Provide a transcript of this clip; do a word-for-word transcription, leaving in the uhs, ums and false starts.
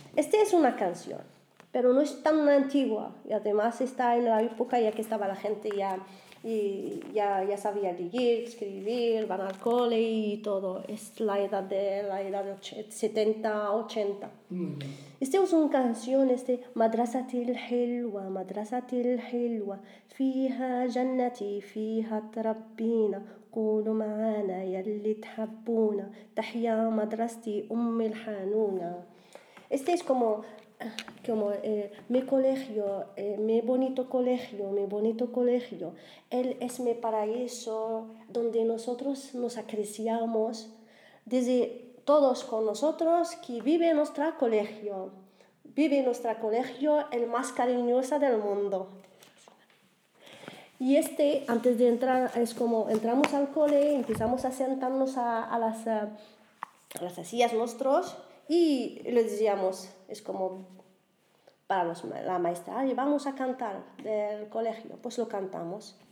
Esta es una canción, pero no es tan antigua y además está en la época ya que estaba la gente ya, y ya, ya sabía leer, escribir, van al cole y todo. Es la edad de, la edad de setenta, ochenta. Mm. Esta es una canción, este, مدرستي الحلوة مدرستي الحلوة فيها جنتي فيها تربينا قولوا معانا يلي تحبونا تحيا مدرستي أم الحنونة. Este es como, como eh, mi colegio, eh, mi bonito colegio, mi bonito colegio. Él es mi paraíso donde nosotros nos acariciamos desde todos con nosotros que vive en nuestro colegio. Vive en nuestro colegio el más cariñoso del mundo. Y este, antes de entrar, es como entramos al cole, empezamos a sentarnos a, a, las, a las sillas nuestros y les decíamos, es como para los, la maestra, vamos a cantar del colegio, pues lo cantamos.